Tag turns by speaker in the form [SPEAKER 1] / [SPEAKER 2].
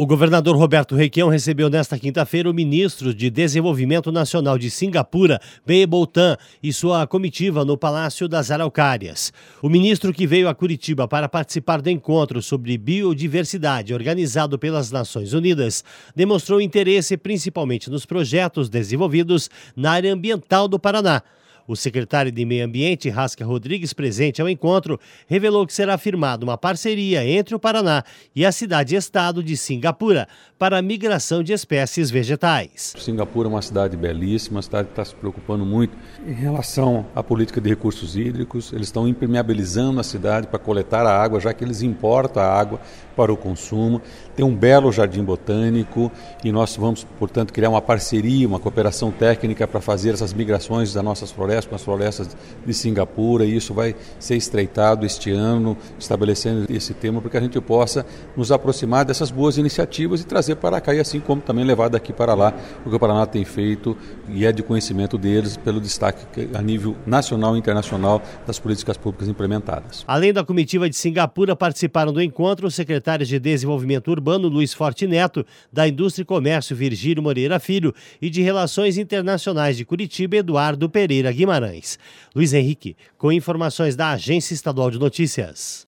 [SPEAKER 1] O governador Roberto Requião recebeu nesta quinta-feira o ministro de Desenvolvimento Nacional de Singapura, Bea Boltan, e sua comitiva no Palácio das Araucárias. O ministro, que veio a Curitiba para participar do encontro sobre biodiversidade organizado pelas Nações Unidas, demonstrou interesse principalmente nos projetos desenvolvidos na área ambiental do Paraná. O secretário de Meio Ambiente, Rasca Rodrigues, presente ao encontro, revelou que será firmada uma parceria entre o Paraná e a cidade-estado de Singapura para a migração de espécies vegetais.
[SPEAKER 2] Singapura é uma cidade belíssima, uma cidade que está se preocupando muito em relação à política de recursos hídricos. Eles estão impermeabilizando a cidade para coletar a água, já que eles importam a água para o consumo. Tem um belo jardim botânico e nós vamos, portanto, criar uma parceria, uma cooperação técnica para fazer essas migrações das nossas florestas com as florestas de Singapura, e isso vai ser estreitado este ano, estabelecendo esse tema para que a gente possa nos aproximar dessas boas iniciativas e trazer para cá, e assim como também levar daqui para lá o que o Paraná tem feito e é de conhecimento deles pelo destaque a nível nacional e internacional das políticas públicas implementadas.
[SPEAKER 1] Além da comitiva de Singapura, participaram do encontro os secretários de Desenvolvimento Urbano, Luiz Forte Neto, da Indústria e Comércio, Virgílio Moreira Filho, e de Relações Internacionais de Curitiba, Eduardo Pereira Guimarães. Luiz Henrique, com informações da Agência Estadual de Notícias.